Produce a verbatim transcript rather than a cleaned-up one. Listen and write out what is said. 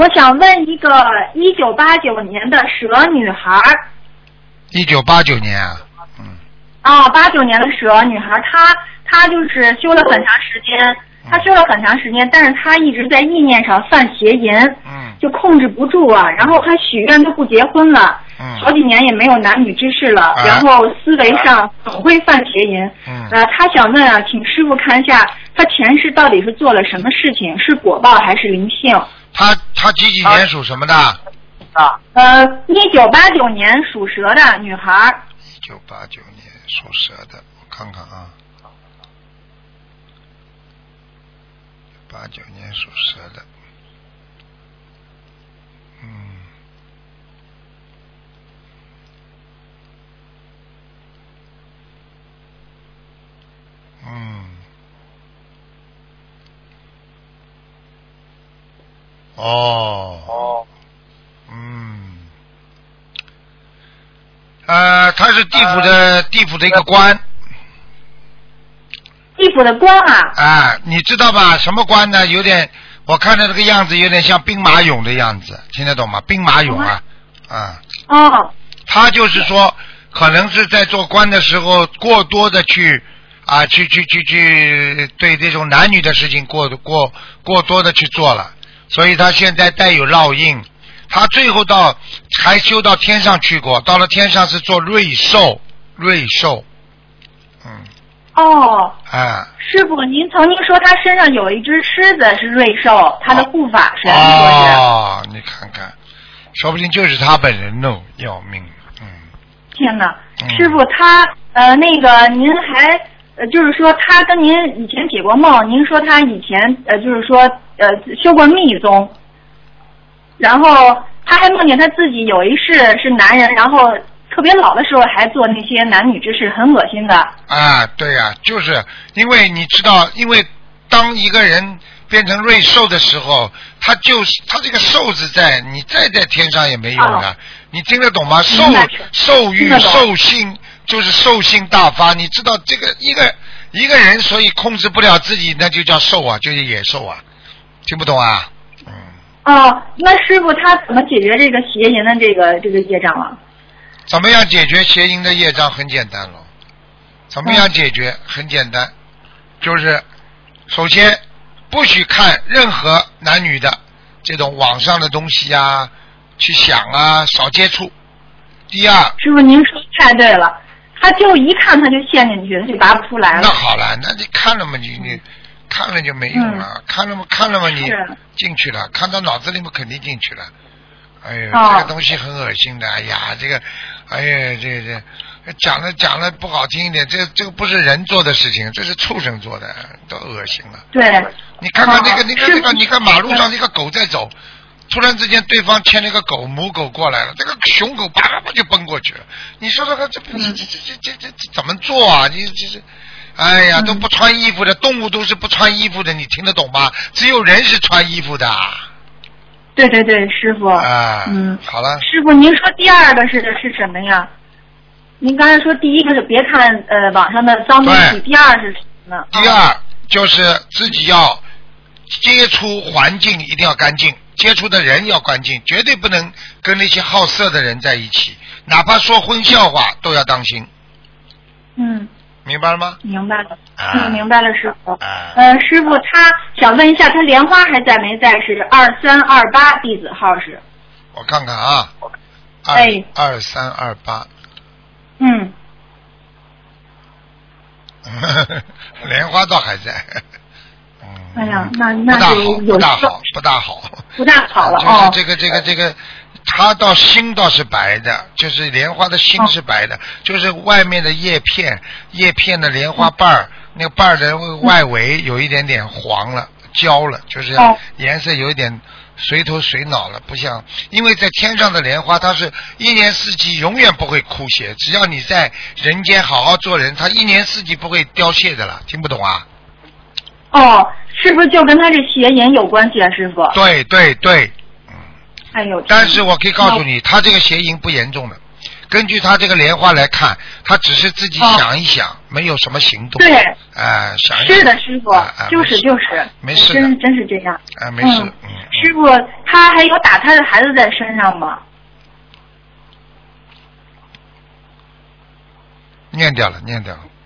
我想问一个一九八九年的蛇女孩。 一九八九年啊，嗯。 啊，八九年的蛇女孩，她她就是修了很长时间，她修了很长时间，但是她一直在意念上犯邪淫， 嗯， 就控制不住啊。然后她许愿都不结婚了， 嗯， 好几年也没有男女之事了， 啊、 然后思维上总会犯邪淫。 嗯， 呃，她想问啊，请师傅看一下，她前世到底是做了什么事情，是果报还是灵性？ 她她几几年属什么的？ 啊，呃，一九八九年属蛇的女孩。 一九八九年属蛇的，我看看啊。八九年属蛇的，嗯，嗯，哦，哦，嗯，呃，他是地府的地府的一个官。 地府的官啊！ 啊，你知道吧？什么官呢？有点，我看到这个样子有点像兵马俑的样子，听得懂吗？兵马俑啊，啊。 哦。 他就是说，可能是在做官的时候过多的去啊，去去去去对这种男女的事情过过过多的去做了，所以他现在带有烙印。他最后到还修到天上去过，到了天上是做瑞兽，瑞兽，嗯。 哦， 啊， 师傅，您曾经说他身上有一只狮子是瑞兽，他的护法神， 哦，你看看，说不定就是他本人呢，要命，嗯。 天哪， 嗯、 师傅他呃那个您还呃就是说他跟您以前解过梦，您说他以前呃就是说呃修过密宗，然后他还梦见他自己有一世是男人，然后特别老的时候还做那些男女之事，很恶心的。 啊，对呀、啊，就是因为你知道，因为当一个人变成瑞兽的时候，他就是他这个兽字在，你再在天上也没用的。哦、你听得懂吗？兽兽欲兽性就是兽性大发，你知道这个一个一个人，所以控制不了自己，那就叫兽啊，就是野兽啊，听不懂啊？嗯。 哦，那师傅他怎么解决这个邪淫的这个这个业障啊？ 怎么样解决邪淫的业障？很简单了。怎么样解决？嗯、很简单，就是首先不许看任何男女的这种网上的东西啊，去想啊，少接触。第二， 师傅您说太对了，他就一看他就陷进去了，就拔不出来了。 那好了，那你看了嘛？你你看了就没用了，嗯、看了嘛看了嘛你进去了，看到脑子里面肯定进去了。哎呦，哦、这个东西很恶心的，哎呀，这个，哎呀，这这讲的讲的不好听一点，这这个不是人做的事情，这是畜生做的，都恶心了。 对， 你看看那个、哦、那个那个，你看马路上那个狗在走，突然之间对方牵了个狗母狗过来了，这个雄狗叭叭叭就奔过去了，你说说看，这这这这这这这怎么做啊？你这是，哎呀，都不穿衣服的，动物都是不穿衣服的，你听得懂吗？只有人是穿衣服的。 对对对，师傅。 啊， 嗯， 好了。 师傅，您说第二个是是什么呀？您刚才说第一个是别看呃网上的脏东西，第二是什么呢？ 第二就是自己要接触环境一定要干净，接触的人要干净，绝对不能跟那些好色的人在一起，哪怕说荤笑话都要当心。 嗯。 明白了吗？ 明白了， 啊、 嗯，明白了，师傅。 啊、 呃，师傅，他想问一下，他莲花还在没在？是二三二八，弟子号是。 我看看啊。 哎。 二三二八。 嗯。 莲花倒还在。 嗯。哎呀，那那就有不大好，不大好， 不大好了哦。就是这个这个这个。它倒心倒是白的，就是莲花的心是白的，哦、就是外面的叶片，叶片的莲花瓣儿，嗯、那个瓣儿的外围有一点点黄了、焦了，就是颜色有一点随头随脑了，不像，因为在天上的莲花，它是一年四季永远不会枯谢，只要你在人间好好做人，它一年四季不会凋谢的了，听不懂啊？ 哦，是不是就跟他这邪淫有关系啊，师傅？ 对对对。 哎呦！ 但是我可以告诉你，他这个邪淫不严重的， 根据他这个莲花来看，他只是自己想一想， 哦、 没有什么行动。 对， 哎、呃，想一想。 是的，师傅， 啊啊、 就是就是， 没事， 真真是这样。 啊，没事。 嗯， 嗯师傅，他还有打他的孩子在身上吗？ 念掉了，念掉了。